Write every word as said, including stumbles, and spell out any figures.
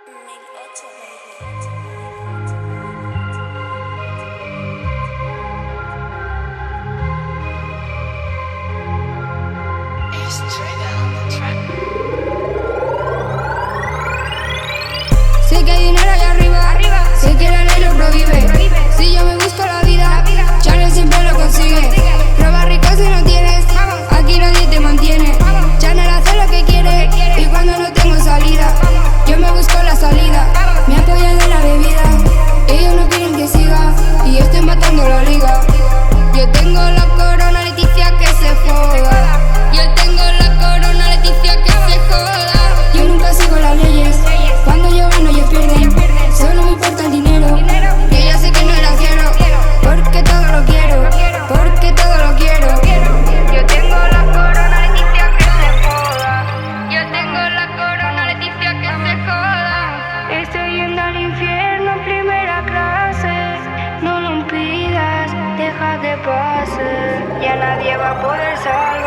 mil ocho, baby. Sé que hay dinero allá arriba, arriba. Sé que la ley lo prohíbe. prohíbe. Si yo me busco la vida, vida. Channel siempre lo consigue. consigue. Roba rico si no tienes, vamos. Aquí nadie te mantiene. Vamos. Channel hace lo que quiere, quiere y cuando no tengo salida, vamos. Yo me busco la salida. Vamos. Me apoyan en la bebida, ellos no quieren que siga y yo estoy matando la liga. Yo tengo la corona, Leticia que se joda. Yo tengo la corona, Leticia que se joda. Yo nunca sigo las leyes. Cuando yo gano ellos pierden. Solo me importa el dinero. Que yo sé que no la quiero. Porque todo lo quiero. Porque todo lo quiero. Yo tengo la corona, Leticia que se joda. Yo tengo la corona, Leticia que se joda. Estoy yendo al infierno en primera clase. No lo impidas, deja que pase. Ya nadie va a poder salir.